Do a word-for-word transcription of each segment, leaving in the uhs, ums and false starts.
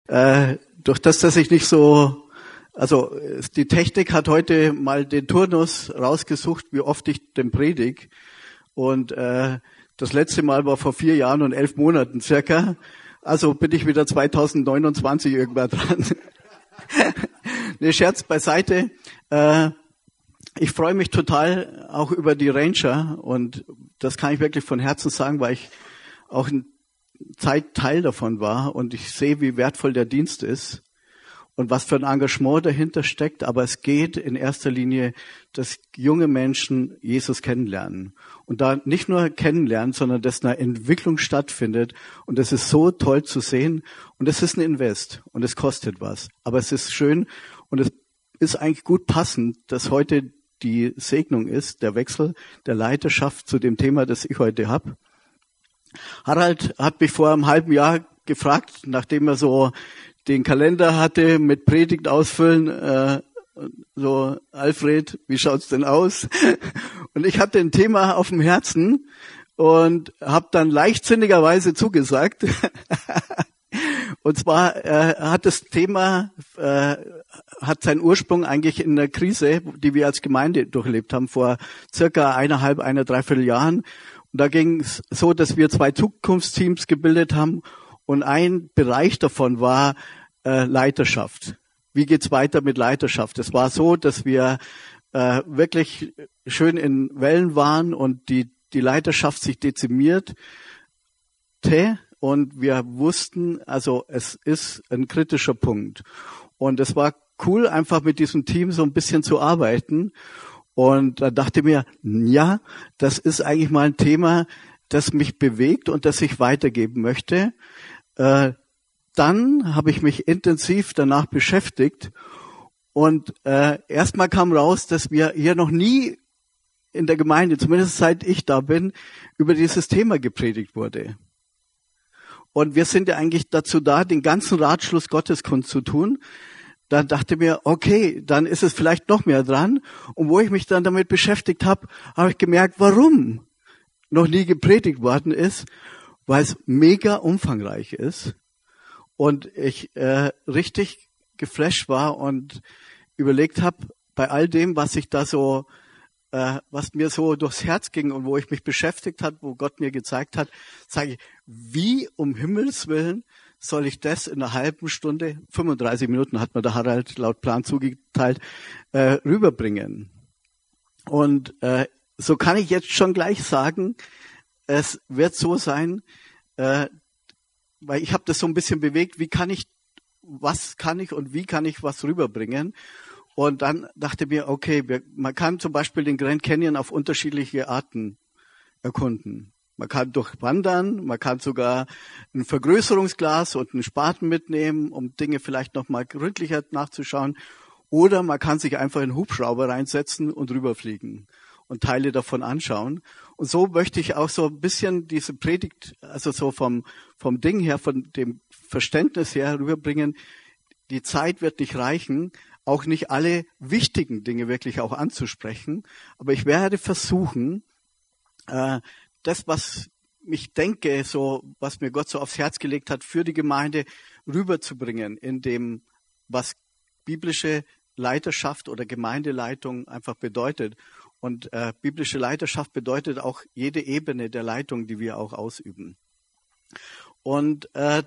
Äh, durch das, dass ich nicht so, also die Technik hat heute mal den Turnus rausgesucht, wie oft ich den predige. Und äh, das letzte Mal war vor vier Jahren und elf Monaten circa. Also bin ich wieder zweitausendneunundzwanzig irgendwann dran. Ne, Scherz beiseite. Äh, ich freue mich total auch über die Ranger und das kann ich wirklich von Herzen sagen, weil ich auch eine Zeit Teil davon war und ich sehe, wie wertvoll der Dienst ist und was für ein Engagement dahinter steckt. Aber es geht in erster Linie, dass junge Menschen Jesus kennenlernen und da nicht nur kennenlernen, sondern dass eine Entwicklung stattfindet und das ist so toll zu sehen und es ist ein Invest und es kostet was. Aber es ist schön und es ist eigentlich gut passend, dass heute die Segnung ist, der Wechsel der Leiterschaft zu dem Thema, das ich heute habe. Harald hat mich vor einem halben Jahr gefragt, nachdem er so den Kalender hatte mit Predigt ausfüllen, äh, so, Alfred, wie schaut's denn aus? Und ich hatte ein Thema auf dem Herzen und habe dann leichtsinnigerweise zugesagt. Und zwar äh, hat das Thema, äh, hat seinen Ursprung eigentlich in einer Krise, die wir als Gemeinde durchlebt haben, vor circa eineinhalb, einer, dreiviertel Jahren. Und da ging es so, dass wir zwei Zukunftsteams gebildet haben und ein Bereich davon war äh, Leiterschaft. Wie geht's weiter mit Leiterschaft? Es war so, dass wir äh, wirklich schön in Wellen waren und die die Leiterschaft sich dezimierte und wir wussten, also es ist ein kritischer Punkt. Und es war cool, einfach mit diesem Team so ein bisschen zu arbeiten. Und da dachte ich mir, ja, das ist eigentlich mal ein Thema, das mich bewegt und das ich weitergeben möchte. Äh, dann habe ich mich intensiv danach beschäftigt und äh, erstmal kam raus, dass wir hier noch nie in der Gemeinde, zumindest seit ich da bin, über dieses Thema gepredigt wurde. Und wir sind ja eigentlich dazu da, den ganzen Ratschluss Gottes kundzutun. Dann dachte ich mir, okay, dann ist es vielleicht noch mehr dran. Und wo ich mich dann damit beschäftigt habe, habe ich gemerkt, warum noch nie gepredigt worden ist, weil es mega umfangreich ist. Und ich äh, richtig geflasht war und überlegt habe, bei all dem, was ich da so, äh, was mir so durchs Herz ging und wo ich mich beschäftigt hat, wo Gott mir gezeigt hat, sage ich, wie um Himmels Willen soll ich das in einer halben Stunde, fünfunddreißig Minuten hat mir der Harald laut Plan zugeteilt, äh, rüberbringen. Und äh, so kann ich jetzt schon gleich sagen, es wird so sein, äh, weil ich habe das so ein bisschen bewegt, wie kann ich, was kann ich und wie kann ich was rüberbringen? Und dann dachte ich mir, okay, wir, man kann zum Beispiel den Grand Canyon auf unterschiedliche Arten erkunden. Man kann durchwandern, man kann sogar ein Vergrößerungsglas und einen Spaten mitnehmen, um Dinge vielleicht noch mal gründlicher nachzuschauen. Oder man kann sich einfach in einen Hubschrauber reinsetzen und rüberfliegen und Teile davon anschauen. Und so möchte ich auch so ein bisschen diese Predigt, also so vom, vom Ding her, von dem Verständnis her rüberbringen. Die Zeit wird nicht reichen, auch nicht alle wichtigen Dinge wirklich auch anzusprechen. Aber ich werde versuchen, äh, das, was ich denke, so, was mir Gott so aufs Herz gelegt hat, für die Gemeinde rüberzubringen, in dem, was biblische Leiterschaft oder Gemeindeleitung einfach bedeutet. Und äh, biblische Leiterschaft bedeutet auch jede Ebene der Leitung, die wir auch ausüben. Und äh,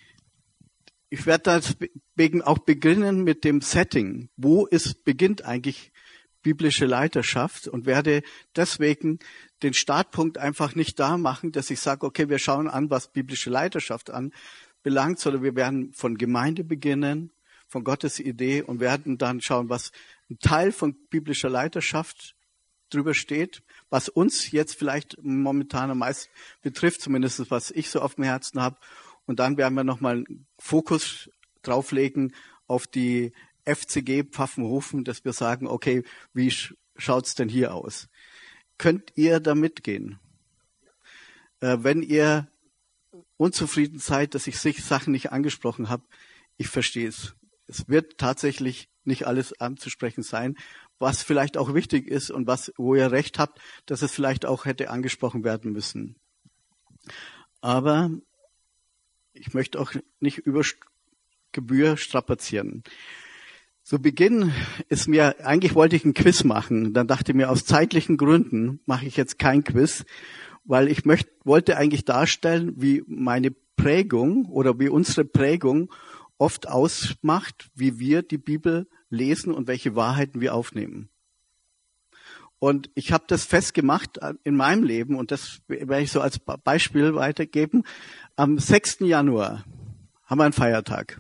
ich werde deswegen auch beginnen mit dem Setting. Wo ist, beginnt eigentlich biblische Leiterschaft? Und werde deswegen den Startpunkt einfach nicht da machen, dass ich sage, okay, wir schauen an, was biblische Leiterschaft anbelangt, sondern wir werden von Gemeinde beginnen, von Gottes Idee und werden dann schauen, was ein Teil von biblischer Leiterschaft drüber steht, was uns jetzt vielleicht momentan am meisten betrifft, zumindest was ich so auf dem Herzen habe. Und dann werden wir nochmal einen Fokus drauflegen auf die F C G Pfaffenhofen, dass wir sagen, okay, wie schaut's denn hier aus? Könnt ihr da mitgehen? Äh, wenn ihr unzufrieden seid, dass ich Sachen nicht angesprochen habe, ich verstehe es. Es wird tatsächlich nicht alles anzusprechen sein, was vielleicht auch wichtig ist und was, wo ihr recht habt, dass es vielleicht auch hätte angesprochen werden müssen. Aber ich möchte auch nicht über, Gebühr strapazieren. Zu Beginn ist mir, eigentlich wollte ich ein Quiz machen. Dann dachte ich mir, aus zeitlichen Gründen mache ich jetzt kein Quiz, weil ich möchte, wollte eigentlich darstellen, wie meine Prägung oder wie unsere Prägung oft ausmacht, wie wir die Bibel lesen und welche Wahrheiten wir aufnehmen. Und ich habe das festgemacht in meinem Leben und das werde ich so als Beispiel weitergeben. Am sechsten Januar haben wir einen Feiertag.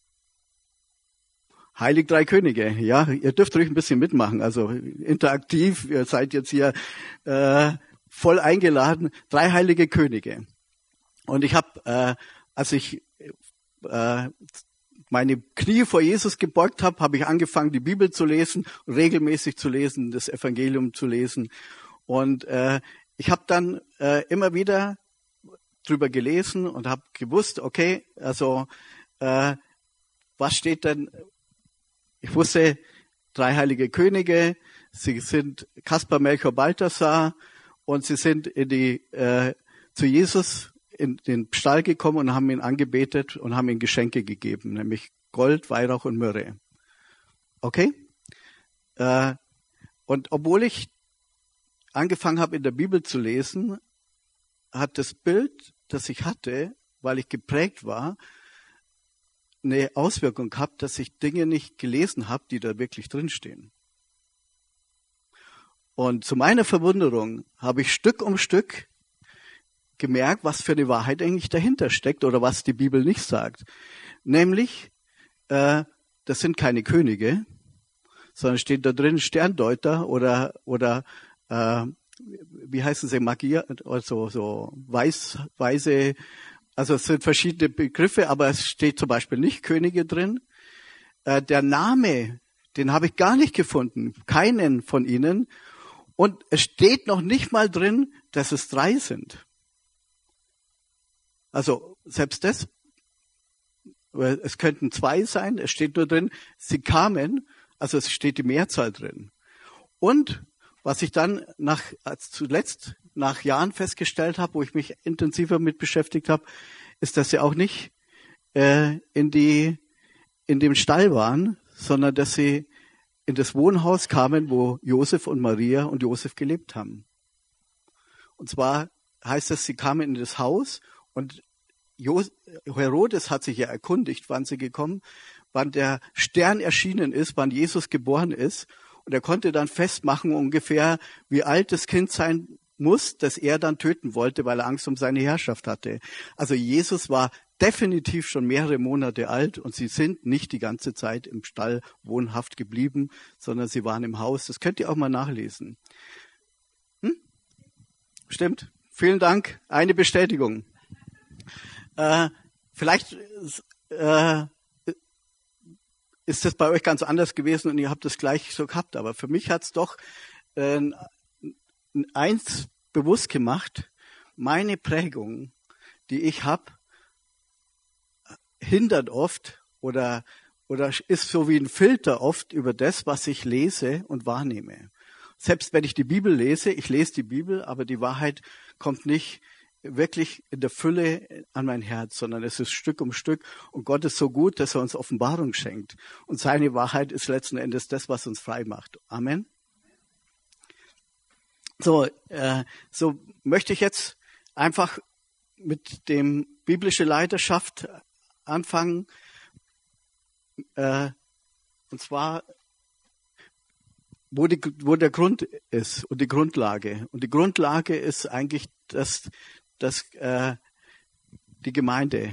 Heilig Drei Könige, ja, ihr dürft ruhig ein bisschen mitmachen, also interaktiv, ihr seid jetzt hier äh, voll eingeladen, drei heilige Könige. Und ich habe, äh, als ich äh, meine Knie vor Jesus gebeugt habe, habe ich angefangen, die Bibel zu lesen, regelmäßig zu lesen, das Evangelium zu lesen. Und äh, ich habe dann äh, immer wieder drüber gelesen und habe gewusst, okay, also äh, was steht denn? Ich wusste, drei heilige Könige, sie sind Kaspar, Melchior, Balthasar und sie sind in die äh, zu Jesus in den Stall gekommen und haben ihn angebetet und haben ihm Geschenke gegeben, nämlich Gold, Weihrauch und Myrrhe. Okay? Äh, und obwohl ich angefangen habe, in der Bibel zu lesen, hat das Bild, das ich hatte, weil ich geprägt war, eine Auswirkung gehabt, dass ich Dinge nicht gelesen habe, die da wirklich drinstehen. Und zu meiner Verwunderung habe ich Stück um Stück gemerkt, was für eine Wahrheit eigentlich dahinter steckt oder was die Bibel nicht sagt. Nämlich, äh, das sind keine Könige, sondern steht da drin Sterndeuter oder oder äh, wie heißen sie, Magier, also so weiß, weise. Also es sind verschiedene Begriffe, aber es steht zum Beispiel nicht Könige drin. Äh, der Name, den habe ich gar nicht gefunden, keinen von ihnen. Und es steht noch nicht mal drin, dass es drei sind. Also selbst das, es könnten zwei sein, es steht nur drin, sie kamen, also es steht die Mehrzahl drin. Und was ich dann nach als zuletzt nach Jahren festgestellt habe, wo ich mich intensiver mit beschäftigt habe, ist, dass sie auch nicht äh, in die in dem Stall waren, sondern dass sie in das Wohnhaus kamen, wo Josef und Maria und Josef gelebt haben. Und zwar heißt es, sie kamen in das Haus und Jos- Herodes hat sich ja erkundigt, wann sie gekommen, wann der Stern erschienen ist, wann Jesus geboren ist. Und er konnte dann festmachen ungefähr, wie alt das Kind sein muss, das er dann töten wollte, weil er Angst um seine Herrschaft hatte. Also Jesus war definitiv schon mehrere Monate alt und sie sind nicht die ganze Zeit im Stall wohnhaft geblieben, sondern sie waren im Haus. Das könnt ihr auch mal nachlesen. Hm? Stimmt. Vielen Dank. Eine Bestätigung. Äh, vielleicht äh, ist das bei euch ganz anders gewesen und ihr habt es gleich so gehabt. Aber für mich hat es doch äh, eins bewusst gemacht, meine Prägung, die ich habe, hindert oft oder, oder ist so wie ein Filter oft über das, was ich lese und wahrnehme. Selbst wenn ich die Bibel lese, ich lese die Bibel, aber die Wahrheit kommt nicht wirklich in der Fülle an mein Herz, sondern es ist Stück um Stück und Gott ist so gut, dass er uns Offenbarung schenkt. Und seine Wahrheit ist letzten Endes das, was uns frei macht. Amen. So, äh, so möchte ich jetzt einfach mit dem biblische Leiterschaft anfangen. Äh, und zwar, wo, die, wo der Grund ist und die Grundlage. Und die Grundlage ist eigentlich, dass, dass äh, die Gemeinde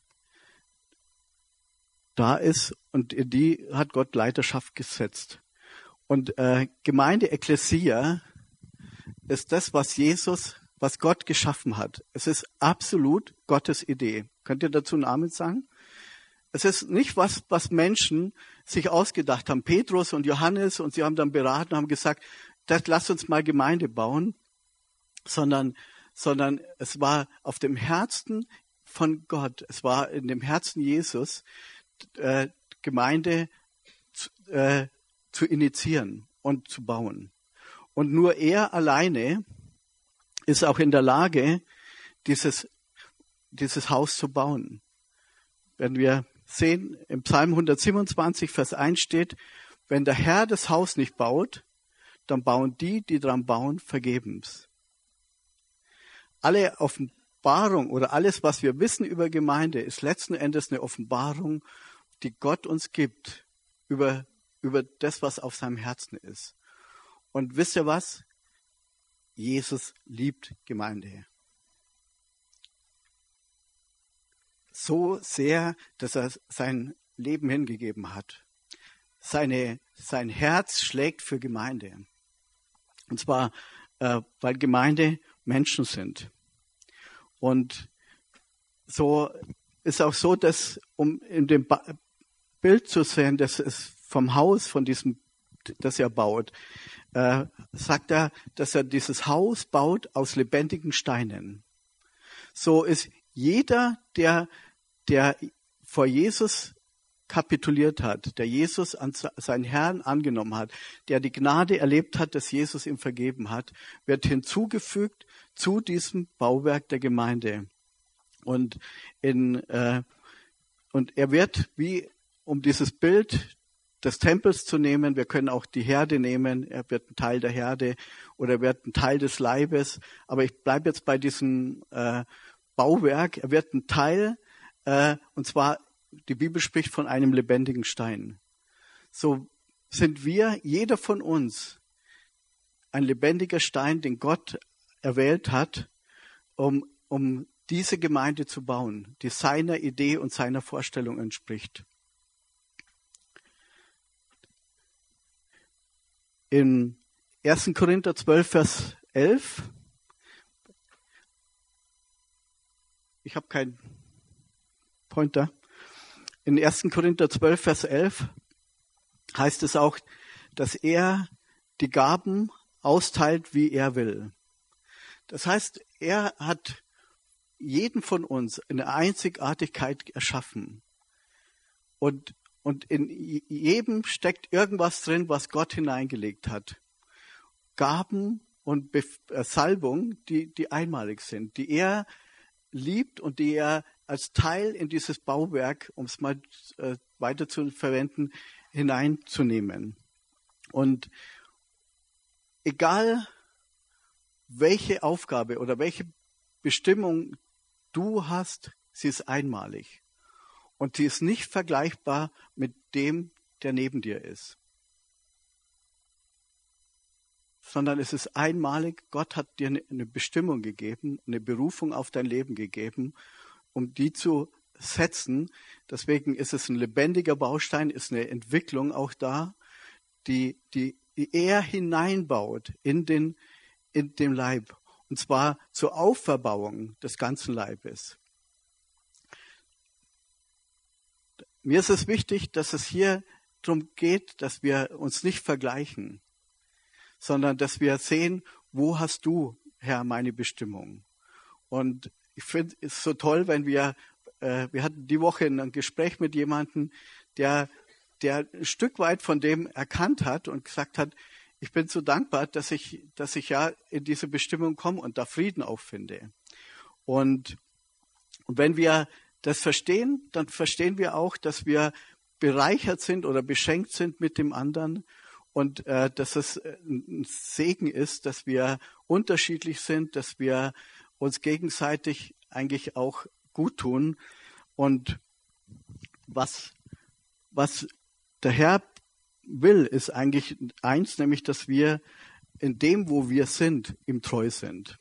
da ist und in die hat Gott Leiterschaft gesetzt. Und äh, Gemeinde, Ekklesia, ist das, was Jesus, was Gott geschaffen hat. Es ist absolut Gottes Idee. Könnt ihr dazu einen Amen sagen? Es ist nicht was, was Menschen sich ausgedacht haben. Petrus und Johannes und sie haben dann beraten und haben gesagt, das, lass uns mal Gemeinde bauen, sondern, sondern es war auf dem Herzen von Gott, es war in dem Herzen Jesus, äh, Gemeinde zu, äh, zu initiieren und zu bauen. Und nur er alleine ist auch in der Lage, dieses, dieses Haus zu bauen. Wenn wir sehen, im Psalm hundertsiebenundzwanzig, Vers eins steht, wenn der Herr das Haus nicht baut, dann bauen die, die dran bauen, vergebens. Alle Offenbarung oder alles, was wir wissen über Gemeinde, ist letzten Endes eine Offenbarung, die Gott uns gibt über, über das, was auf seinem Herzen ist. Und wisst ihr was? Jesus liebt Gemeinde. So sehr, dass er sein Leben hingegeben hat. Seine, sein Herz schlägt für Gemeinde. Und zwar, äh, weil Gemeinde Menschen sind. Und so ist auch so, dass, um in dem ba- Bild zu sehen, das ist vom Haus, von diesem, das er baut, äh, sagt er, dass er dieses Haus baut aus lebendigen Steinen. So ist jeder, der, der vor Jesus kapituliert hat, der Jesus an seinen Herrn angenommen hat, der die Gnade erlebt hat, dass Jesus ihm vergeben hat, wird hinzugefügt zu diesem Bauwerk der Gemeinde. Und in äh, und er wird, wie um dieses Bild des Tempels zu nehmen, wir können auch die Herde nehmen, er wird ein Teil der Herde oder er wird ein Teil des Leibes, aber ich bleibe jetzt bei diesem äh, Bauwerk, er wird ein Teil, äh, und zwar, die Bibel spricht von einem lebendigen Stein. So sind wir, jeder von uns, ein lebendiger Stein, den Gott erwählt hat, um, um diese Gemeinde zu bauen, die seiner Idee und seiner Vorstellung entspricht. In ersten Korinther zwölf, Vers elf, ich habe keinen Pointer, in ersten Korinther zwölf, Vers elf heißt es auch, dass er die Gaben austeilt, wie er will. Das heißt, er hat jeden von uns eine Einzigartigkeit erschaffen. Und Und in jedem steckt irgendwas drin, was Gott hineingelegt hat. Gaben und Salbung, die, die einmalig sind, die er liebt und die er als Teil in dieses Bauwerk, um es mal äh, weiter zu verwenden, hineinzunehmen. Und egal, welche Aufgabe oder welche Bestimmung du hast, sie ist einmalig. Und sie ist nicht vergleichbar mit dem, der neben dir ist. Sondern es ist einmalig, Gott hat dir eine Bestimmung gegeben, eine Berufung auf dein Leben gegeben, um die zu setzen. Deswegen ist es ein lebendiger Baustein, ist eine Entwicklung auch da, die, die er hineinbaut in den, in den Leib. Und zwar zur Auferbauung des ganzen Leibes. Mir ist es wichtig, dass es hier darum geht, dass wir uns nicht vergleichen, sondern dass wir sehen, wo hast du, Herr, meine Bestimmung? Und ich finde es so toll, wenn wir, äh, wir hatten die Woche ein Gespräch mit jemandem, der, der ein Stück weit von dem erkannt hat und gesagt hat, ich bin so dankbar, dass ich, dass ich ja in diese Bestimmung komme und da Frieden auffinde. Und, und wenn wir das verstehen, dann verstehen wir auch, dass wir bereichert sind oder beschenkt sind mit dem anderen und äh, dass es ein Segen ist, dass wir unterschiedlich sind, dass wir uns gegenseitig eigentlich auch gut tun. Und was, was der Herr will, ist eigentlich eins, nämlich, dass wir in dem, wo wir sind, ihm treu sind.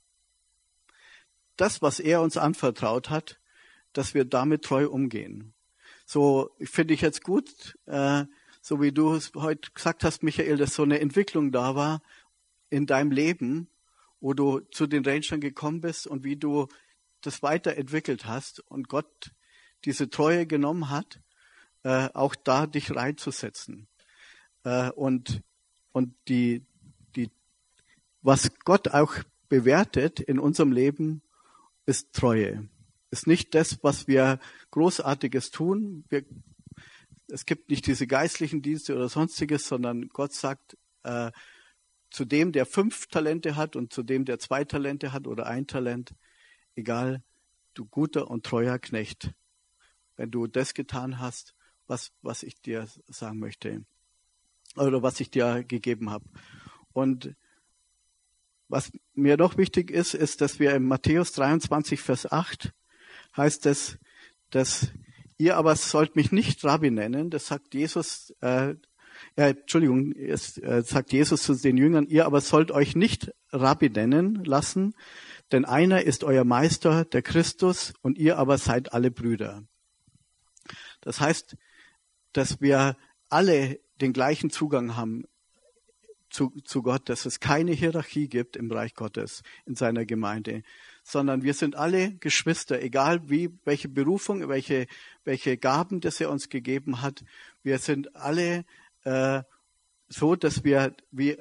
Das, was er uns anvertraut hat, dass wir damit treu umgehen. So finde ich jetzt gut, äh, so wie du es heute gesagt hast, Michael, dass so eine Entwicklung da war in deinem Leben, wo du zu den Rangern gekommen bist und wie du das weiterentwickelt hast und Gott diese Treue genommen hat, äh, auch da dich reinzusetzen. Äh, und und die, die, was Gott auch bewertet in unserem Leben, ist Treue. Ist nicht das, was wir Großartiges tun. Wir, es gibt nicht diese geistlichen Dienste oder sonstiges, sondern Gott sagt, äh, zu dem, der fünf Talente hat und zu dem, der zwei Talente hat oder ein Talent, egal, du guter und treuer Knecht. wenn du das getan hast, was, was ich dir sagen möchte oder was ich dir gegeben habe. Und was mir noch wichtig ist, ist, dass wir in Matthäus dreiundzwanzig, Vers acht heißt es, dass ihr aber sollt mich nicht Rabbi nennen, das sagt Jesus, äh, ja, Entschuldigung, es äh, sagt Jesus zu den Jüngern, ihr aber sollt euch nicht Rabbi nennen lassen, denn einer ist euer Meister, der Christus, und ihr aber seid alle Brüder. Das heißt, dass wir alle den gleichen Zugang haben zu, zu Gott, dass es keine Hierarchie gibt im Reich Gottes, in seiner Gemeinde, sondern wir sind alle Geschwister, egal wie, welche Berufung, welche, welche Gaben, das er uns gegeben hat. Wir sind alle äh, so, dass wir, wie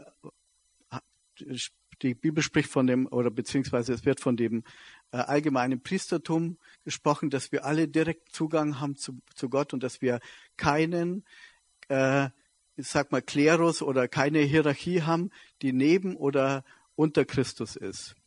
die Bibel spricht von dem, oder beziehungsweise es wird von dem äh, allgemeinen Priestertum gesprochen, dass wir alle direkt Zugang haben zu, zu Gott und dass wir keinen, äh, ich sag mal, Klerus oder keine Hierarchie haben, die neben oder unter Christus ist.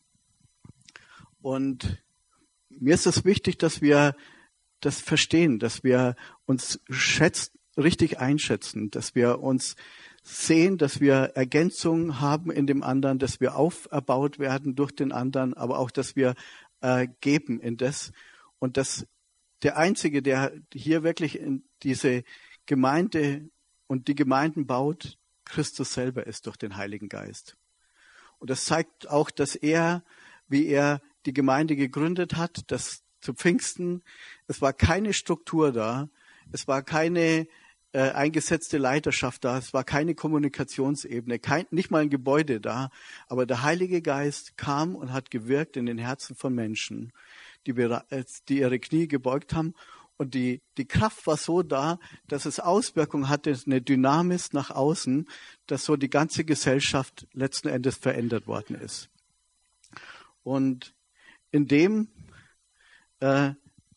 Und mir ist es wichtig, dass wir das verstehen, dass wir uns schätzen, richtig einschätzen, dass wir uns sehen, dass wir Ergänzung haben in dem anderen, dass wir auferbaut werden durch den anderen, aber auch, dass wir äh, geben in das. Und dass der Einzige, der hier wirklich in diese Gemeinde und die Gemeinden baut, Christus selber ist durch den Heiligen Geist. Und das zeigt auch, dass er, wie er die Gemeinde gegründet hat, dass zu Pfingsten, es war keine Struktur da, es war keine äh, eingesetzte Leiterschaft da, es war keine Kommunikationsebene, kein, nicht mal ein Gebäude da, aber der Heilige Geist kam und hat gewirkt in den Herzen von Menschen, die, die ihre Knie gebeugt haben. Und die, die Kraft war so da, dass es Auswirkungen hatte, eine Dynamis nach außen, dass so die ganze Gesellschaft letzten Endes verändert worden ist. Und in dem, äh,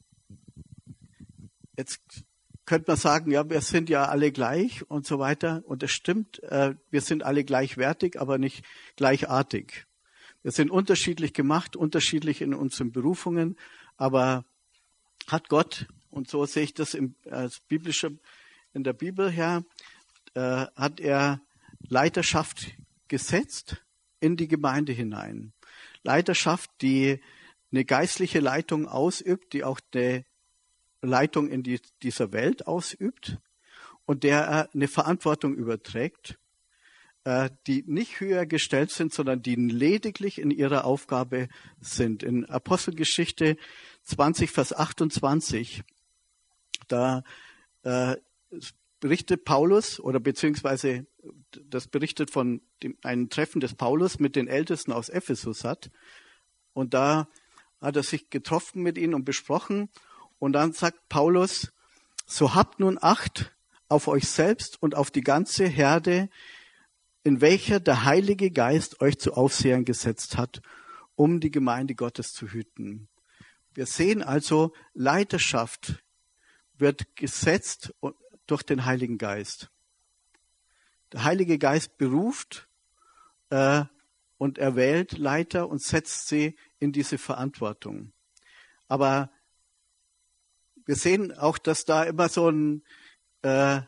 jetzt könnte man sagen, ja, wir sind ja alle gleich und so weiter. Und das stimmt, äh, wir sind alle gleichwertig, aber nicht gleichartig. Wir sind unterschiedlich gemacht, unterschiedlich in unseren Berufungen, aber hat Gott, und so sehe ich das im, als biblische, in der Bibel her, äh, hat er Leiterschaft gesetzt in die Gemeinde hinein. Leiterschaft, die eine geistliche Leitung ausübt, die auch eine Leitung in die, dieser Welt ausübt und der er eine Verantwortung überträgt, äh, die nicht höher gestellt sind, sondern die lediglich in ihrer Aufgabe sind. In Apostelgeschichte zwanzig, Vers achtundzwanzig, da äh, berichtet Paulus, oder beziehungsweise das berichtet von dem, einem Treffen des Paulus mit den Ältesten aus Ephesus hat. Und da hat er sich getroffen mit ihnen und besprochen. Und dann sagt Paulus, so habt nun Acht auf euch selbst und auf die ganze Herde, in welcher der Heilige Geist euch zu Aufsehern gesetzt hat, um die Gemeinde Gottes zu hüten. Wir sehen also, Leiterschaft wird gesetzt durch den Heiligen Geist. Der Heilige Geist beruft äh, und erwählt Leiter und setzt sie in diese Verantwortung. Aber wir sehen auch, dass da immer so ein, äh,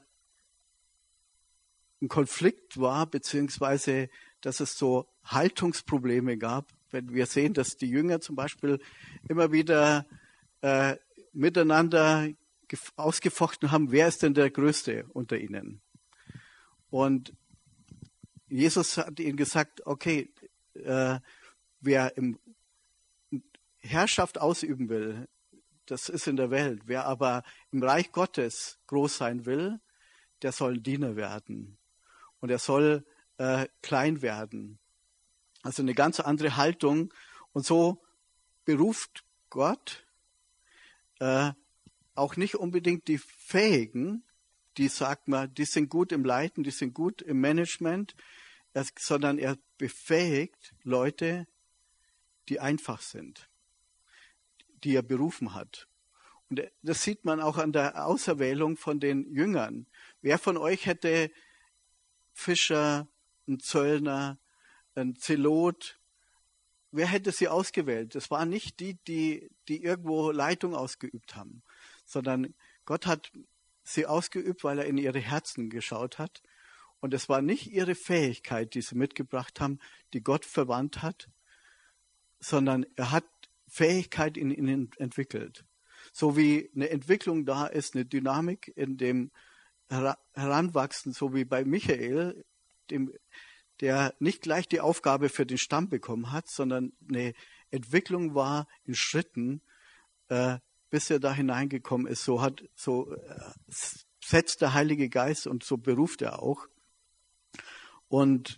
ein Konflikt war, beziehungsweise dass es so Haltungsprobleme gab. Wenn wir sehen, dass die Jünger zum Beispiel immer wieder äh, miteinander ausgefochten haben, wer ist denn der Größte unter ihnen? Und Jesus hat ihnen gesagt, okay, äh, wer im Herrschaft ausüben will, das ist in der Welt. Wer aber im Reich Gottes groß sein will, der soll Diener werden. Und er soll äh, klein werden. Also eine ganz andere Haltung. Und so beruft Gott äh, auch nicht unbedingt die Fähigen, die sagt man, die sind gut im Leiten, die sind gut im Management, er, sondern er befähigt Leute, die einfach sind, die er berufen hat. Und das sieht man auch an der Auserwählung von den Jüngern. Wer von euch hätte Fischer, ein Zöllner, ein Zelot, wer hätte sie ausgewählt? Das waren nicht die, die, die irgendwo Leitung ausgeübt haben, sondern Gott hat sie ausgeübt, weil er in ihre Herzen geschaut hat. Und es war nicht ihre Fähigkeit, die sie mitgebracht haben, die Gott verwandt hat, sondern er hat Fähigkeit in ihnen entwickelt. So wie eine Entwicklung da ist, eine Dynamik in dem Heranwachsen, so wie bei Michael, dem, der nicht gleich die Aufgabe für den Stamm bekommen hat, sondern eine Entwicklung war in Schritten, äh, bis er da hineingekommen ist. So hat, so äh, setzt der Heilige Geist und so beruft er auch. Und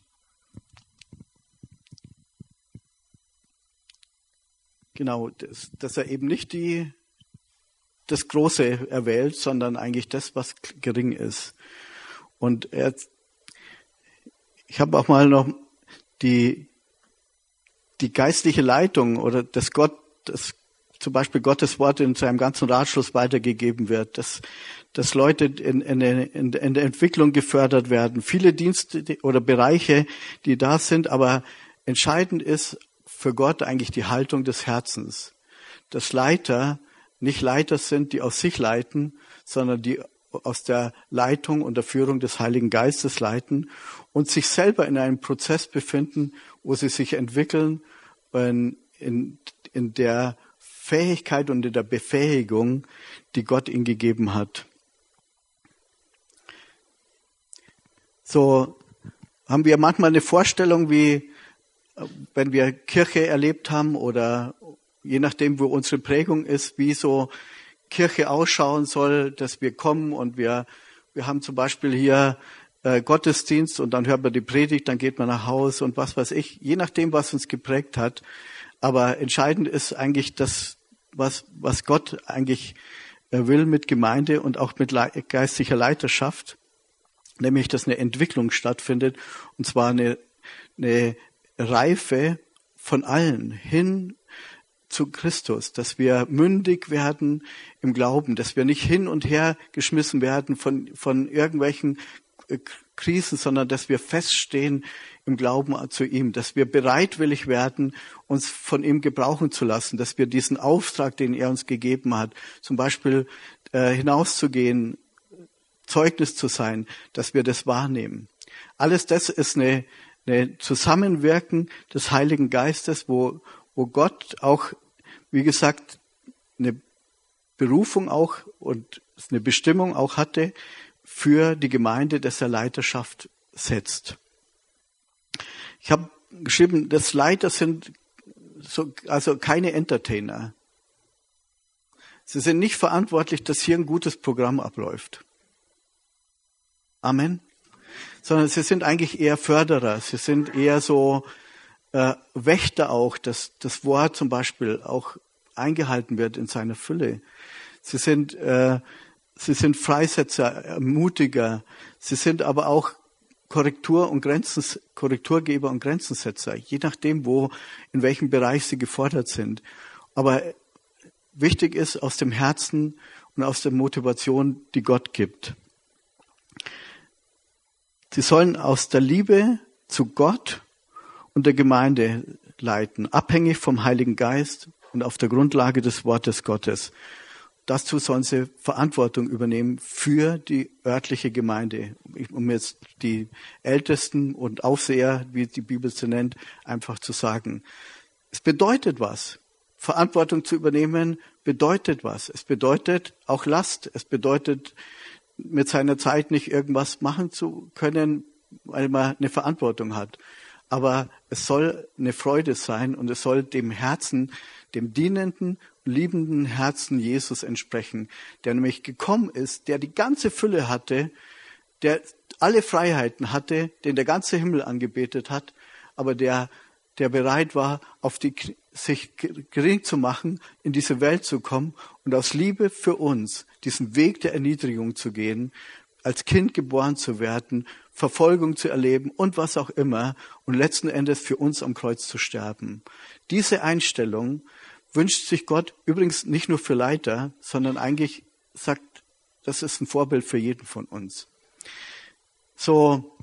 genau, dass, dass er eben nicht die, das Große erwählt, sondern eigentlich das, was gering ist. Und er, ich habe auch mal noch die, die geistliche Leitung oder das Gott, das zum Beispiel Gottes Wort in seinem ganzen Ratschluss weitergegeben wird, dass, dass Leute in, in, in, in der Entwicklung gefördert werden. Viele Dienste oder Bereiche, die da sind, aber entscheidend ist für Gott eigentlich die Haltung des Herzens. Dass Leiter nicht Leiter sind, die aus sich leiten, sondern die aus der Leitung und der Führung des Heiligen Geistes leiten und sich selber in einem Prozess befinden, wo sie sich entwickeln in, in, in der Fähigkeit und in der Befähigung, die Gott ihnen gegeben hat. So haben wir manchmal eine Vorstellung, wie wenn wir Kirche erlebt haben oder je nachdem, wo unsere Prägung ist, wie so Kirche ausschauen soll, dass wir kommen und wir wir haben zum Beispiel hier äh, Gottesdienst und dann hört man die Predigt, dann geht man nach Hause und was weiß ich, je nachdem, was uns geprägt hat. Aber entscheidend ist eigentlich das, was was Gott eigentlich äh, will mit Gemeinde und auch mit le- geistlicher Leiterschaft, nämlich, dass eine Entwicklung stattfindet und zwar eine eine Reife von allen hin zu Christus, dass wir mündig werden im Glauben, dass wir nicht hin und her geschmissen werden von, von irgendwelchen Krisen, sondern dass wir feststehen im Glauben zu ihm, dass wir bereitwillig werden, uns von ihm gebrauchen zu lassen, dass wir diesen Auftrag, den er uns gegeben hat, zum Beispiel äh, hinauszugehen, Zeugnis zu sein, dass wir das wahrnehmen. Alles das ist eine, eine Zusammenwirken des Heiligen Geistes, wo wo Gott auch, wie gesagt, eine Berufung auch und eine Bestimmung auch hatte für die Gemeinde, dass er Leiterschaft setzt. Ich habe geschrieben, dass Leiter sind so, also keine Entertainer. Sie sind nicht verantwortlich, dass hier ein gutes Programm abläuft. Amen. Sondern sie sind eigentlich eher Förderer. Sie sind eher so Äh, Wächter auch, dass das Wort zum Beispiel auch eingehalten wird in seiner Fülle. Sie sind, äh, sie sind Freisetzer, Ermutiger. Sie sind aber auch Korrektur und Grenzen, Korrekturgeber und Grenzensetzer, je nachdem, wo, in welchem Bereich sie gefordert sind. Aber wichtig ist aus dem Herzen und aus der Motivation, die Gott gibt. Sie sollen aus der Liebe zu Gott und der Gemeinde leiten, abhängig vom Heiligen Geist und auf der Grundlage des Wortes Gottes. Dazu sollen sie Verantwortung übernehmen für die örtliche Gemeinde, um jetzt die Ältesten und Aufseher, wie die Bibel sie nennt, einfach zu sagen. Es bedeutet was. Verantwortung zu übernehmen bedeutet was. Es bedeutet auch Last. Es bedeutet, mit seiner Zeit nicht irgendwas machen zu können, weil man eine Verantwortung hat. Aber es soll eine Freude sein und es soll dem Herzen, dem dienenden, liebenden Herzen Jesus entsprechen, der nämlich gekommen ist, der die ganze Fülle hatte, der alle Freiheiten hatte, den der ganze Himmel angebetet hat, aber der, der bereit war, auf die, sich gering zu machen, in diese Welt zu kommen und aus Liebe für uns diesen Weg der Erniedrigung zu gehen, als Kind geboren zu werden, Verfolgung zu erleben und was auch immer und letzten Endes für uns am Kreuz zu sterben. Diese Einstellung wünscht sich Gott übrigens nicht nur für Leiter, sondern eigentlich sagt, das ist ein Vorbild für jeden von uns. So,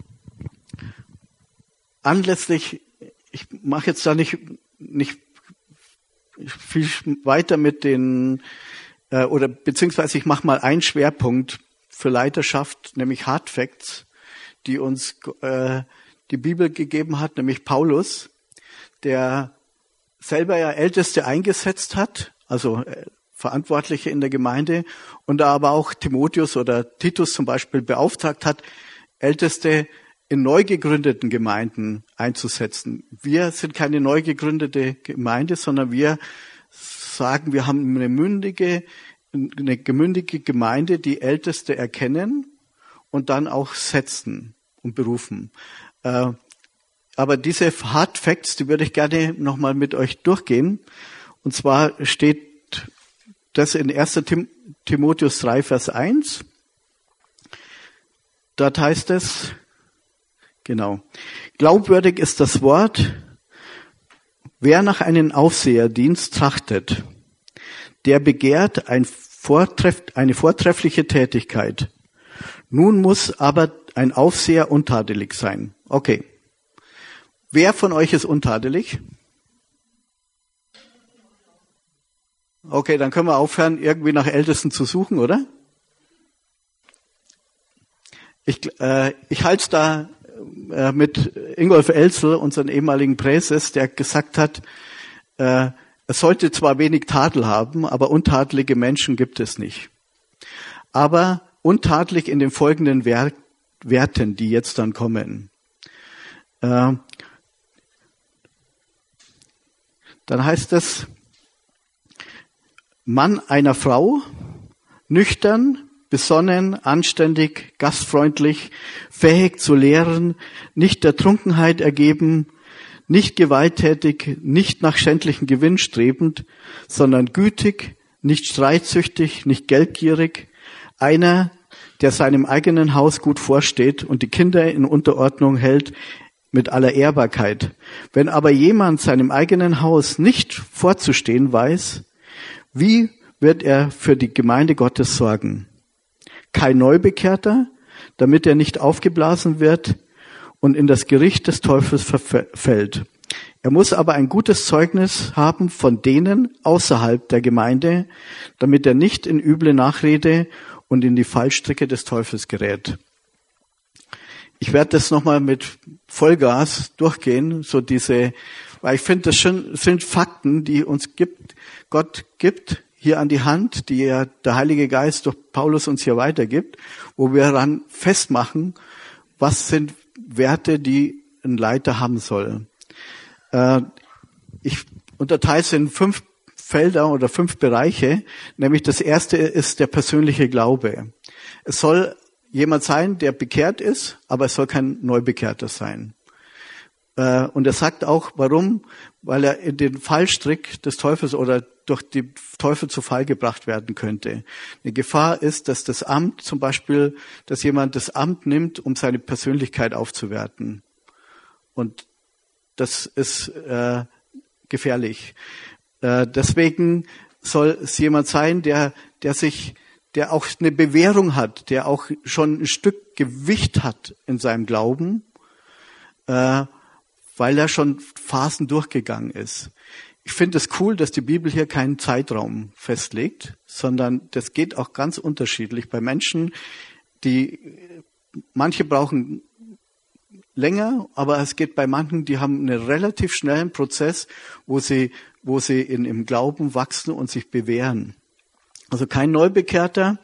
anlässlich, ich mache jetzt da nicht, nicht viel weiter mit den äh, oder beziehungsweise ich mache mal einen Schwerpunkt für Leiterschaft, nämlich Hard Facts, die uns äh, die Bibel gegeben hat, nämlich Paulus, der selber ja Älteste eingesetzt hat, also äh, Verantwortliche in der Gemeinde, und da aber auch Timotheus oder Titus zum Beispiel beauftragt hat, Älteste in neu gegründeten Gemeinden einzusetzen. Wir sind keine neu gegründete Gemeinde, sondern wir sagen, wir haben eine mündige, eine gemündige Gemeinde, die Älteste erkennen und dann auch setzen und berufen. Aber diese Hard Facts, die würde ich gerne nochmal mit euch durchgehen. Und zwar steht das in erster Timotheus drei, Vers eins. Dort heißt es, genau, glaubwürdig ist das Wort, wer nach einem Aufseherdienst trachtet, der begehrt ein Vortreff, eine vortreffliche Tätigkeit. Nun muss aber ein Aufseher untadelig sein. Okay. Wer von euch ist untadelig? Okay, dann können wir aufhören, irgendwie nach Ältesten zu suchen, oder? Ich, äh, ich halte es da äh, mit Ingolf Elzel, unseren ehemaligen Präses, der gesagt hat, äh, es sollte zwar wenig Tadel haben, aber untadelige Menschen gibt es nicht. Aber untadelig in den folgenden Wer- Werten, die jetzt dann kommen. Äh, dann heißt es, Mann einer Frau, nüchtern, besonnen, anständig, gastfreundlich, fähig zu lehren, nicht der Trunkenheit ergeben, nicht gewalttätig, nicht nach schändlichen Gewinn strebend, sondern gütig, nicht streitsüchtig, nicht geldgierig, einer, der seinem eigenen Haus gut vorsteht und die Kinder in Unterordnung hält mit aller Ehrbarkeit. Wenn aber jemand seinem eigenen Haus nicht vorzustehen weiß, wie wird er für die Gemeinde Gottes sorgen? Kein Neubekehrter, damit er nicht aufgeblasen wird und in das Gericht des Teufels verfällt. Er muss aber ein gutes Zeugnis haben von denen außerhalb der Gemeinde, damit er nicht in üble Nachrede und in die Fallstricke des Teufels gerät. Ich werde das nochmal mit Vollgas durchgehen, so diese, weil ich finde, das schon, sind Fakten, die uns gibt, Gott gibt hier an die Hand, die ja der Heilige Geist durch Paulus uns hier weitergibt, wo wir daran festmachen, was sind Werte, die ein Leiter haben soll. Äh, ich unterteile es in fünf Felder oder fünf Bereiche, nämlich das erste ist der persönliche Glaube. Es soll jemand sein, der bekehrt ist, aber es soll kein Neubekehrter sein. Äh, und er sagt auch, warum? Weil er in den Fallstrick des Teufels oder durch die Teufel zu Fall gebracht werden könnte. Eine Gefahr ist, dass das Amt zum Beispiel, dass jemand das Amt nimmt, um seine Persönlichkeit aufzuwerten. Und das ist äh, gefährlich. Äh, deswegen soll es jemand sein, der, der sich, der auch eine Bewährung hat, der auch schon ein Stück Gewicht hat in seinem Glauben, äh, weil er schon Phasen durchgegangen ist. Ich finde es cool, dass die Bibel hier keinen Zeitraum festlegt, sondern das geht auch ganz unterschiedlich bei Menschen, die, manche brauchen länger, aber es geht bei manchen, die haben einen relativ schnellen Prozess, wo sie, wo sie in, im Glauben wachsen und sich bewähren. Also kein Neubekehrter,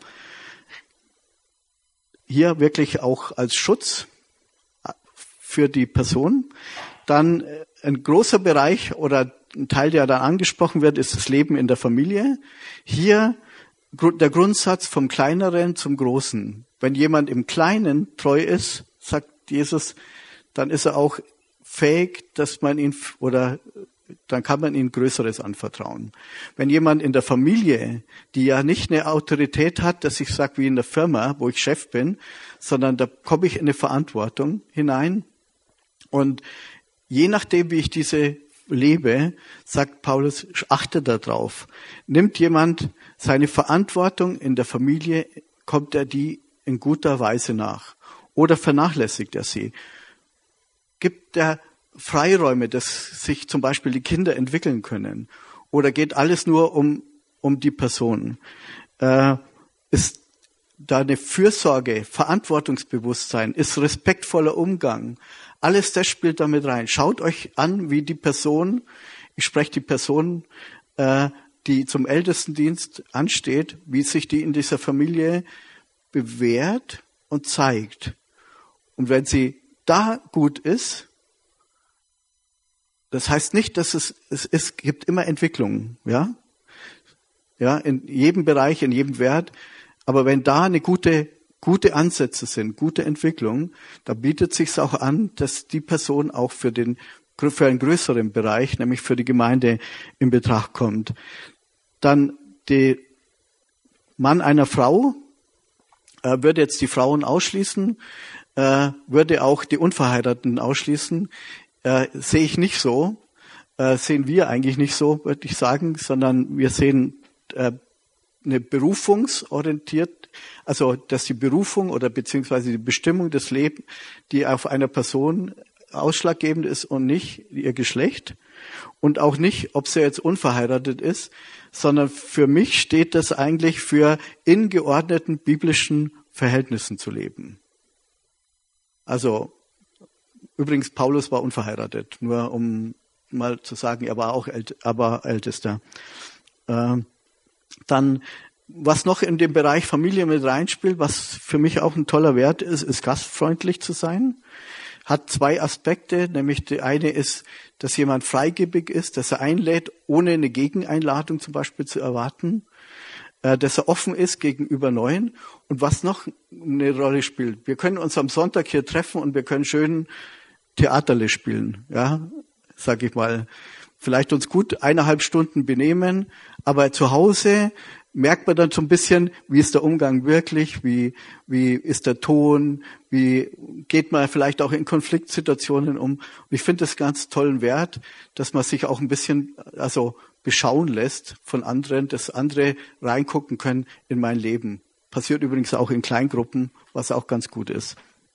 hier wirklich auch als Schutz für die Person. Dann ein großer Bereich oder ein Teil, der dann angesprochen wird, ist das Leben in der Familie. Hier der Grundsatz vom Kleineren zum Großen. Wenn jemand im Kleinen treu ist, sagt Jesus, dann ist er auch fähig, dass man ihn, oder dann kann man ihm Größeres anvertrauen. Wenn jemand in der Familie, die ja nicht eine Autorität hat, dass ich sage wie in der Firma, wo ich Chef bin, sondern da komme ich in eine Verantwortung hinein. Und je nachdem, wie ich diese lebe, sagt Paulus, achte darauf. Nimmt jemand seine Verantwortung in der Familie, kommt er die in guter Weise nach? Oder vernachlässigt er sie? Gibt er Freiräume, dass sich zum Beispiel die Kinder entwickeln können? Oder geht alles nur um um die Person? Äh, ist da eine Fürsorge, Verantwortungsbewusstsein, ist respektvoller Umgang? Alles das spielt damit rein. Schaut euch an, wie die Person, ich spreche die Person, äh, die zum Ältestendienst ansteht, wie sich die in dieser Familie bewährt und zeigt. Und wenn sie da gut ist, das heißt nicht, dass es, es, es gibt immer Entwicklungen, ja? Ja, in jedem Bereich, in jedem Wert. Aber wenn da eine gute, gute Ansätze sind, gute Entwicklung, da bietet sich's auch an, dass die Person auch für den, für einen größeren Bereich, nämlich für die Gemeinde in Betracht kommt. Dann der Mann einer Frau, äh, würde jetzt die Frauen ausschließen, äh, würde auch die Unverheirateten ausschließen, äh, sehe ich nicht so, äh, sehen wir eigentlich nicht so, würde ich sagen, sondern wir sehen äh, eine berufungsorientiert, also dass die Berufung oder beziehungsweise die Bestimmung des Lebens, die auf einer Person ausschlaggebend ist und nicht ihr Geschlecht und auch nicht, ob sie jetzt unverheiratet ist, sondern für mich steht das eigentlich für in geordneten biblischen Verhältnissen zu leben. Also übrigens, Paulus war unverheiratet, nur um mal zu sagen, er war auch ält- aber Ältester. Äh, dann, was noch in dem Bereich Familie mit reinspielt, was für mich auch ein toller Wert ist, ist gastfreundlich zu sein. Hat zwei Aspekte, nämlich die eine ist, dass jemand freigebig ist, dass er einlädt, ohne eine Gegeneinladung zum Beispiel zu erwarten, äh, dass er offen ist gegenüber Neuen. Und was noch eine Rolle spielt, wir können uns am Sonntag hier treffen und wir können schön Theaterle spielen, ja, sag ich mal. Vielleicht uns gut eineinhalb Stunden benehmen, aber zu Hause merkt man dann so ein bisschen, wie ist der Umgang wirklich, wie wie ist der Ton, wie geht man vielleicht auch in Konfliktsituationen um. Und ich finde das ganz tollen Wert, dass man sich auch ein bisschen also beschauen lässt von anderen, dass andere reingucken können in mein Leben. Passiert übrigens auch in Kleingruppen, was auch ganz gut ist.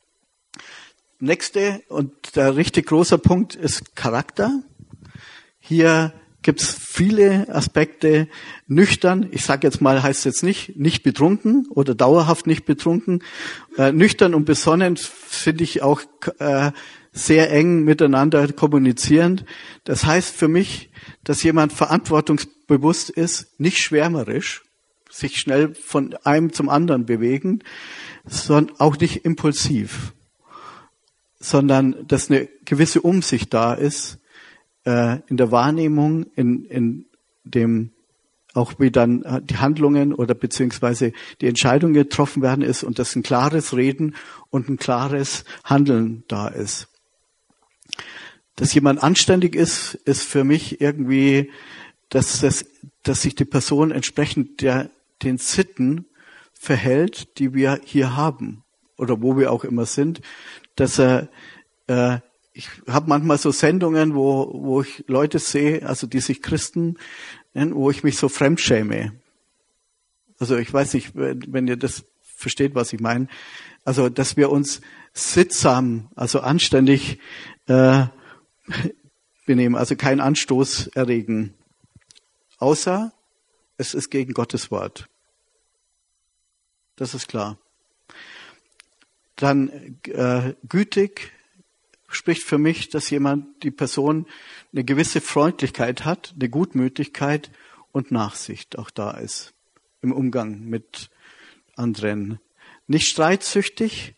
Nächste und der richtig große Punkt ist Charakter. Hier gibt's viele Aspekte. Nüchtern, ich sage jetzt mal, heißt jetzt nicht nicht betrunken oder dauerhaft nicht betrunken. Äh, nüchtern und besonnen finde ich auch äh, sehr eng miteinander kommunizierend. Das heißt für mich, dass jemand verantwortungsbewusst ist, nicht schwärmerisch, sich schnell von einem zum anderen bewegen, sondern auch nicht impulsiv, sondern dass eine gewisse Umsicht da ist, in der Wahrnehmung, in, in dem auch wie dann die Handlungen oder beziehungsweise die Entscheidungen getroffen werden ist und dass ein klares Reden und ein klares Handeln da ist. Dass jemand anständig ist, ist für mich irgendwie, dass, dass, dass sich die Person entsprechend der, den Sitten verhält, die wir hier haben oder wo wir auch immer sind, dass er äh, ich habe manchmal so Sendungen, wo wo ich Leute sehe, also die sich Christen nennen, wo ich mich so fremdschäme. Also ich weiß nicht, wenn ihr das versteht, was ich meine. Also dass wir uns sittsam, also anständig äh, benehmen, also keinen Anstoß erregen, außer es ist gegen Gottes Wort. Das ist klar. Dann äh, gütig spricht für mich, dass jemand, die Person eine gewisse Freundlichkeit hat, eine Gutmütigkeit und Nachsicht auch da ist im Umgang mit anderen. Nicht streitsüchtig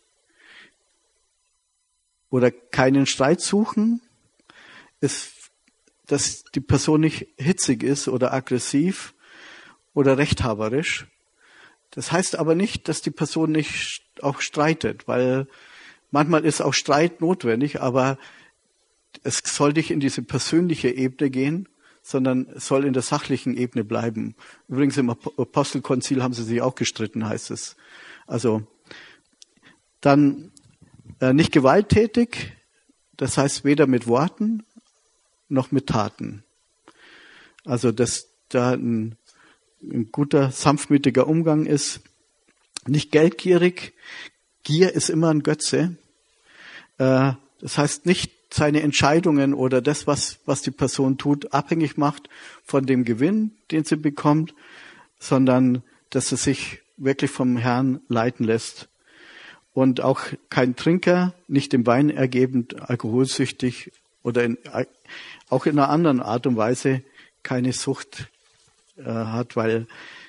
oder keinen Streit suchen, ist, dass die Person nicht hitzig ist oder aggressiv oder rechthaberisch. Das heißt aber nicht, dass die Person nicht auch streitet, weil manchmal ist auch Streit notwendig, aber es soll nicht in diese persönliche Ebene gehen, sondern es soll in der sachlichen Ebene bleiben. Übrigens im Apostelkonzil haben sie sich auch gestritten, heißt es. Also dann äh, nicht gewalttätig, das heißt weder mit Worten noch mit Taten. Also dass da ein, ein guter, sanftmütiger Umgang ist. Nicht geldgierig. Gier ist immer ein Götze. Äh, das heißt nicht seine Entscheidungen oder das, was, was die Person tut, abhängig macht von dem Gewinn, den sie bekommt, sondern dass er sich wirklich vom Herrn leiten lässt. Und auch kein Trinker, nicht dem Wein ergebend, alkoholsüchtig oder in, auch in einer anderen Art und Weise keine Sucht äh, hat, weil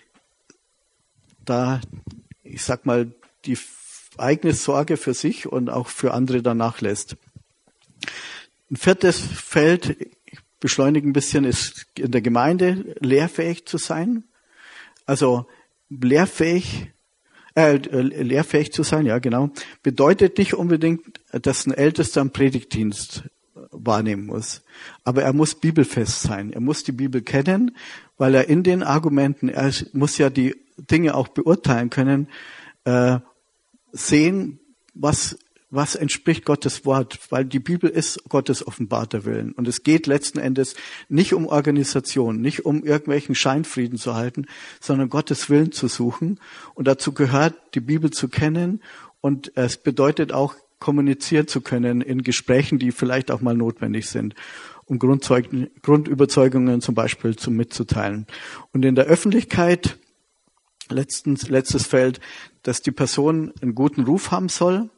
da, ich sag mal, die eigene Sorge für sich und auch für andere danach lässt. Ein viertes Feld, ich beschleunige ein bisschen, ist in der Gemeinde lehrfähig zu sein. Also lehrfähig, äh, lehrfähig zu sein, ja genau, bedeutet nicht unbedingt, dass ein Ältester einen Predigtdienst wahrnehmen muss. Aber er muss bibelfest sein. Er muss die Bibel kennen, weil er in den Argumenten, er muss ja die Dinge auch beurteilen können, äh, sehen, was was entspricht Gottes Wort, weil die Bibel ist Gottes offenbarter Willen. Und es geht letzten Endes nicht um Organisation, nicht um irgendwelchen Scheinfrieden zu halten, sondern Gottes Willen zu suchen. Und dazu gehört, die Bibel zu kennen. Und es bedeutet auch, kommunizieren zu können in Gesprächen, die vielleicht auch mal notwendig sind, um Grundzeugen, Grundüberzeugungen zum Beispiel zu mitzuteilen. Und in der Öffentlichkeit, letztens, letztes Feld, dass die Person einen guten Ruf haben soll,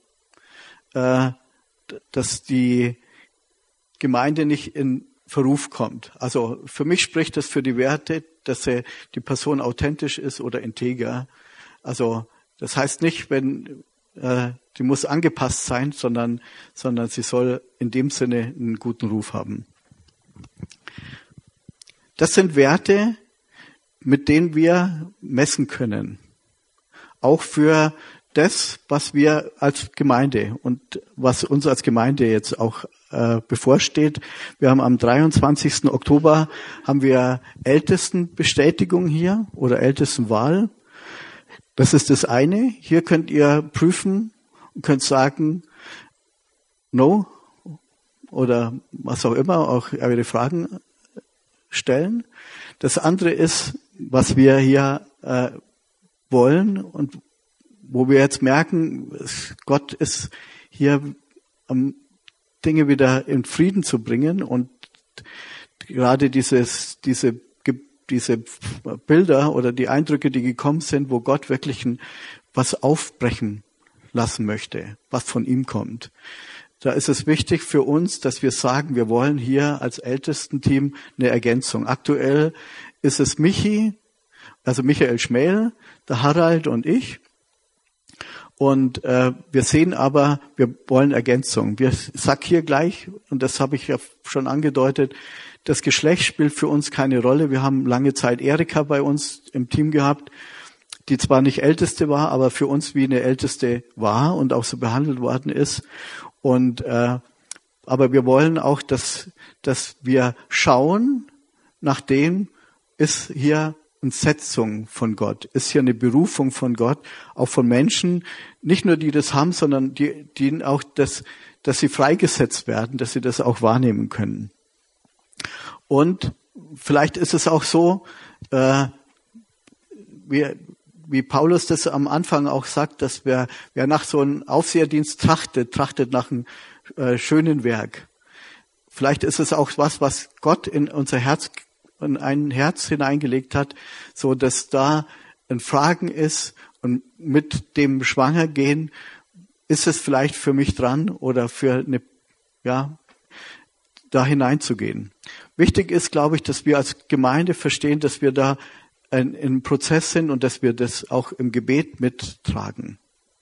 dass die Gemeinde nicht in Verruf kommt. Also für mich spricht das für die Werte, dass die Person authentisch ist oder integer. Also das heißt nicht, wenn äh, die muss angepasst sein, sondern sondern sie soll in dem Sinne einen guten Ruf haben. Das sind Werte, mit denen wir messen können. Auch für das, was wir als Gemeinde und was uns als Gemeinde jetzt auch äh, bevorsteht. Wir haben am dreiundzwanzigsten Oktober haben wir Ältestenbestätigung hier oder Ältestenwahl. Das ist das eine. Hier könnt ihr prüfen und könnt sagen, no oder was auch immer, auch eure Fragen stellen. Das andere ist, was wir hier äh, wollen und wo wir jetzt merken, Gott ist hier am Dinge wieder in Frieden zu bringen und gerade dieses, diese, diese Bilder oder die Eindrücke, die gekommen sind, wo Gott wirklich ein, was aufbrechen lassen möchte, was von ihm kommt. Da ist es wichtig für uns, dass wir sagen, wir wollen hier als Ältestenteam eine Ergänzung. Aktuell ist es Michi, also Michael Schmähl, der Harald und ich. Und äh, wir sehen aber, wir wollen Ergänzung. Wir sag hier gleich, und das habe ich ja schon angedeutet, das Geschlecht spielt für uns keine Rolle. Wir haben lange Zeit Erika bei uns im Team gehabt, die zwar nicht Älteste war, aber für uns wie eine Älteste war und auch so behandelt worden ist. Und äh, aber wir wollen auch, dass dass wir schauen, nach dem ist hier eine Setzung von Gott, ist hier eine Berufung von Gott, auch von Menschen, nicht nur die das haben, sondern die, die auch das, dass sie freigesetzt werden, dass sie das auch wahrnehmen können. Und vielleicht ist es auch so, äh, wie, wie Paulus das am Anfang auch sagt, dass wer, wer nach so einem Aufseherdienst trachtet, trachtet nach einem äh, schönen Werk. Vielleicht ist es auch was, was Gott in unser Herz in ein Herz hineingelegt hat, so dass da ein Fragen ist und mit dem Schwangergehen ist es vielleicht für mich dran oder für eine, ja, da hineinzugehen. Wichtig ist, glaube ich, dass wir als Gemeinde verstehen, dass wir da in einem Prozess sind und dass wir das auch im Gebet mittragen.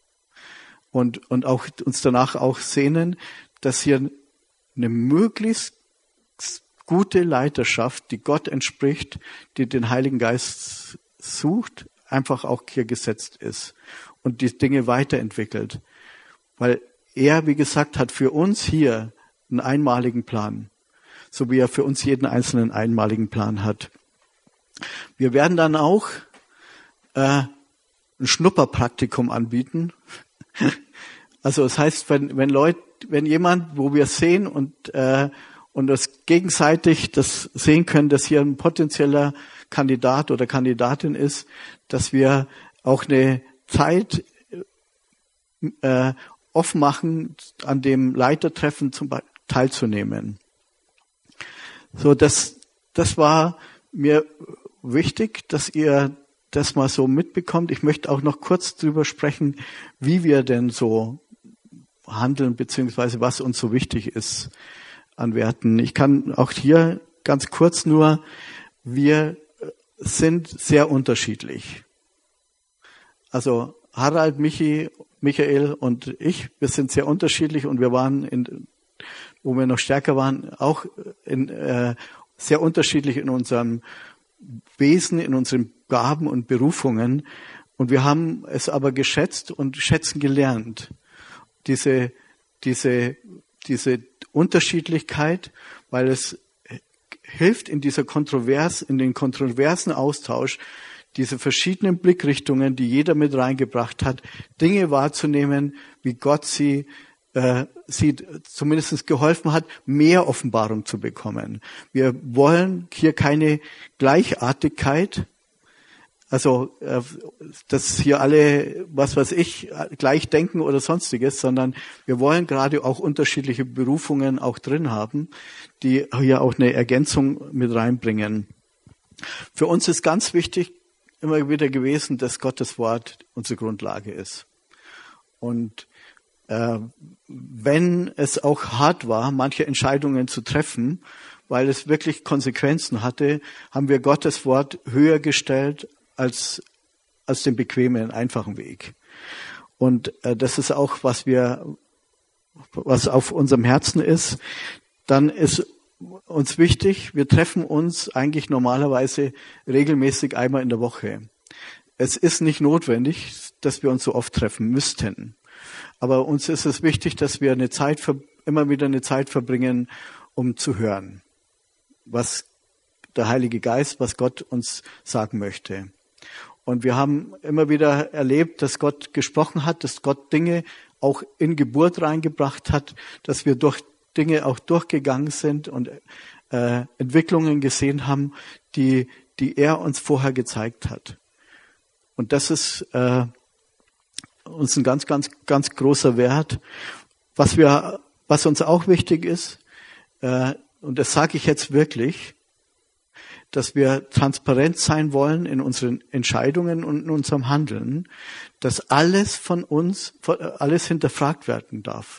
Und, und auch uns danach auch sehnen, dass hier eine möglichst gute Leiterschaft, die Gott entspricht, die den Heiligen Geist sucht, einfach auch hier gesetzt ist und die Dinge weiterentwickelt. Weil er, wie gesagt, hat für uns hier einen einmaligen Plan, so wie er für uns jeden einzelnen einmaligen Plan hat. Wir werden dann auch äh, ein Schnupperpraktikum anbieten. Also das heißt, wenn, wenn Leute, wenn jemand, wo wir sehen und äh, und das gegenseitig das sehen können, dass hier ein potenzieller Kandidat oder Kandidatin ist, dass wir auch eine Zeit äh, offen machen, an dem Leitertreffen zum Beispiel teilzunehmen. So, das, das war mir wichtig, dass ihr das mal so mitbekommt. Ich möchte auch noch kurz drüber sprechen, wie wir denn so handeln, beziehungsweise was uns so wichtig ist an Werten. Ich kann auch hier ganz kurz nur, wir sind sehr unterschiedlich. Also Harald, Michi, Michael und ich, wir sind sehr unterschiedlich und wir waren, in, wo wir noch stärker waren, auch in, äh, sehr unterschiedlich in unserem Wesen, in unseren Gaben und Berufungen. Und wir haben es aber geschätzt und schätzen gelernt. Diese, diese, diese Unterschiedlichkeit, weil es hilft in dieser Kontrovers, in den kontroversen Austausch, diese verschiedenen Blickrichtungen, die jeder mit reingebracht hat, Dinge wahrzunehmen, wie Gott sie, äh, sie zumindest geholfen hat, mehr Offenbarung zu bekommen. Wir wollen hier keine Gleichartigkeit, also äh, dass hier alle, was weiß ich, gleich denken oder sonstiges, sondern wir wollen gerade auch unterschiedliche Berufungen auch drin haben, die hier auch eine Ergänzung mit reinbringen. Für uns ist ganz wichtig, immer wieder gewesen, dass Gottes Wort unsere Grundlage ist. Und äh, wenn es auch hart war, manche Entscheidungen zu treffen, weil es wirklich Konsequenzen hatte, haben wir Gottes Wort höher gestellt als als den bequemen, einfachen Weg. Und äh, das ist auch, was wir, was auf unserem Herzen ist. Dann ist uns wichtig, wir treffen uns eigentlich normalerweise regelmäßig einmal in der Woche. Es ist nicht notwendig, dass wir uns so oft treffen müssten. Aber uns ist es wichtig, dass wir eine Zeit, immer wieder eine Zeit verbringen, um zu hören, was der Heilige Geist, was Gott uns sagen möchte. Und wir haben immer wieder erlebt, dass Gott gesprochen hat, dass Gott Dinge auch in Geburt reingebracht hat, dass wir durch Dinge auch durchgegangen sind und äh, Entwicklungen gesehen haben, die die er uns vorher gezeigt hat. Und das ist äh, uns ein ganz, ganz, ganz großer Wert. Was wir, was uns auch wichtig ist, äh, und das sage ich jetzt wirklich, dass wir transparent sein wollen in unseren Entscheidungen und in unserem Handeln, dass alles von uns, alles hinterfragt werden darf.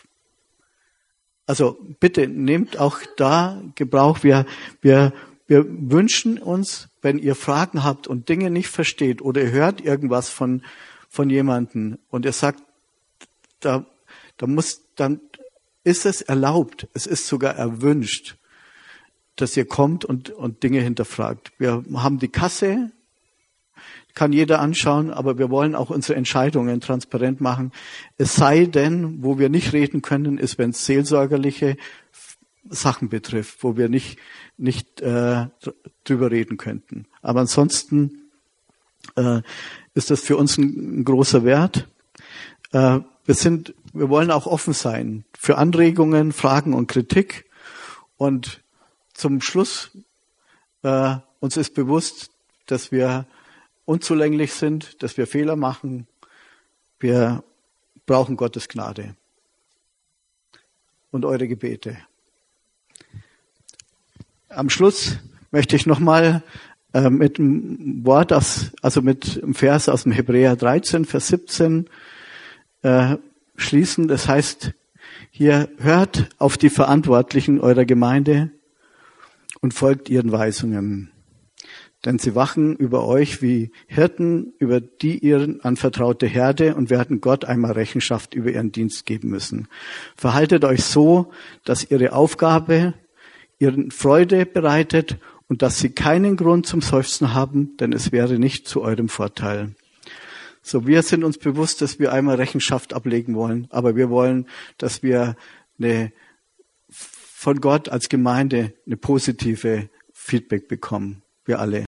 Also bitte nehmt auch da Gebrauch. Wir, wir, wir wünschen uns, wenn ihr Fragen habt und Dinge nicht versteht oder ihr hört irgendwas von, von jemandem und ihr sagt, da, da muss, dann ist es erlaubt. Es ist sogar erwünscht, dass ihr kommt und, und Dinge hinterfragt. Wir haben die Kasse, kann jeder anschauen, aber wir wollen auch unsere Entscheidungen transparent machen. Es sei denn, wo wir nicht reden können, ist, wenn es seelsorgerliche Sachen betrifft, wo wir nicht nicht äh, drüber reden könnten. Aber ansonsten äh, ist das für uns ein, ein großer Wert. Äh, wir sind, wir wollen auch offen sein für Anregungen, Fragen und Kritik. Und zum Schluss äh, uns ist bewusst, dass wir unzulänglich sind, dass wir Fehler machen. Wir brauchen Gottes Gnade und eure Gebete. Am Schluss möchte ich nochmal äh, mit einem Wort, aus, also mit einem Vers aus dem Hebräer dreizehn, Vers siebzehn äh, schließen. Das heißt, hier hört auf die Verantwortlichen eurer Gemeinde und folgt ihren Weisungen. Denn sie wachen über euch wie Hirten, über die ihren anvertraute Herde und werden Gott einmal Rechenschaft über ihren Dienst geben müssen. Verhaltet euch so, dass ihre Aufgabe ihren Freude bereitet und dass sie keinen Grund zum Seufzen haben, denn es wäre nicht zu eurem Vorteil. So, wir sind uns bewusst, dass wir einmal Rechenschaft ablegen wollen, aber wir wollen, dass wir eine, von Gott als Gemeinde eine positive Feedback bekommen. Wir alle.